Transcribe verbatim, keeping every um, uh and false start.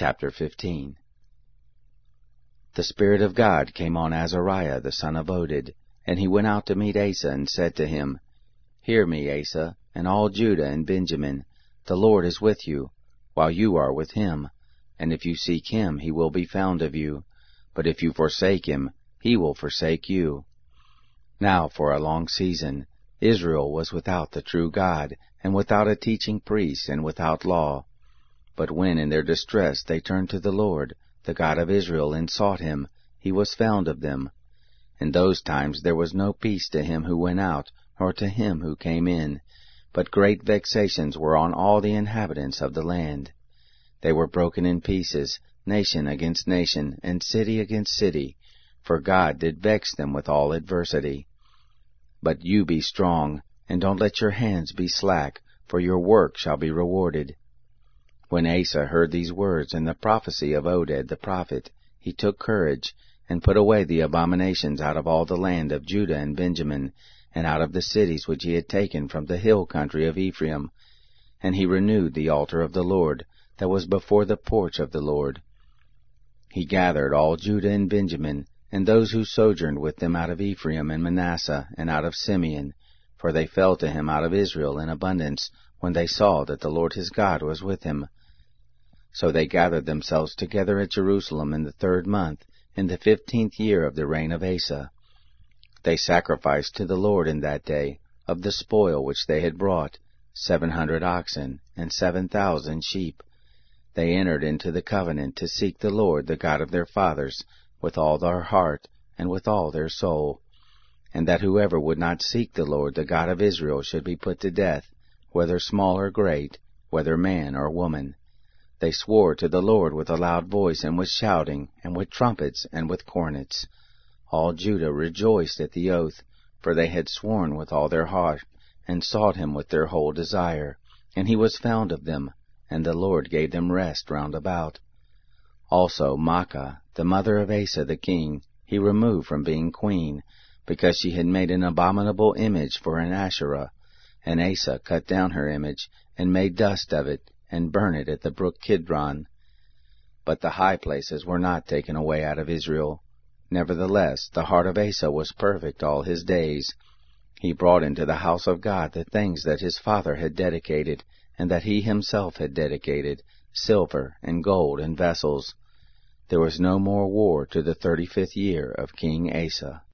Chapter fifteen. The Spirit of God came on Azariah the son of Oded, and he went out to meet Asa, and said to him, Hear me, Asa, and all Judah and Benjamin, the Lord is with you, while you are with him, and if you seek him, he will be found of you, but if you forsake him, he will forsake you. Now for a long season Israel was without the true God, and without a teaching priest, and without law. But when in their distress they turned to the Lord, the God of Israel, and sought him, he was found of them. In those times there was no peace to him who went out, nor to him who came in, but great vexations were on all the inhabitants of the land. They were broken in pieces, nation against nation, and city against city, for God did vex them with all adversity. But you be strong, and don't let your hands be slack, for your work shall be rewarded. When Asa heard these words and the prophecy of Oded the prophet, he took courage, and put away the abominations out of all the land of Judah and Benjamin, and out of the cities which he had taken from the hill country of Ephraim. And he renewed the altar of the Lord, that was before the porch of the Lord. He gathered all Judah and Benjamin, and those who sojourned with them out of Ephraim and Manasseh, and out of Simeon, for they fell to him out of Israel in abundance, when they saw that the Lord his God was with him. So they gathered themselves together at Jerusalem in the third month, in the fifteenth year of the reign of Asa. They sacrificed to the Lord in that day, of the spoil which they had brought, seven hundred oxen, and seven thousand sheep. They entered into the covenant to seek the Lord, the God of their fathers, with all their heart, and with all their soul, and that whoever would not seek the Lord, the God of Israel, should be put to death, whether small or great, whether man or woman. They swore to the Lord with a loud voice, and with shouting, and with trumpets, and with cornets. All Judah rejoiced at the oath, for they had sworn with all their heart, and sought him with their whole desire. And he was found of them, and the Lord gave them rest round about. Also Maachah, the mother of Asa the king, he removed from being queen, because she had made an abominable image for an Asherah. And Asa cut down her image, and made dust of it, and burn it at the brook Kidron. But the high places were not taken away out of Israel. Nevertheless, the heart of Asa was perfect all his days. He brought into the house of God the things that his father had dedicated, and that he himself had dedicated, silver and gold and vessels. There was no more war to the thirty-fifth year of King Asa.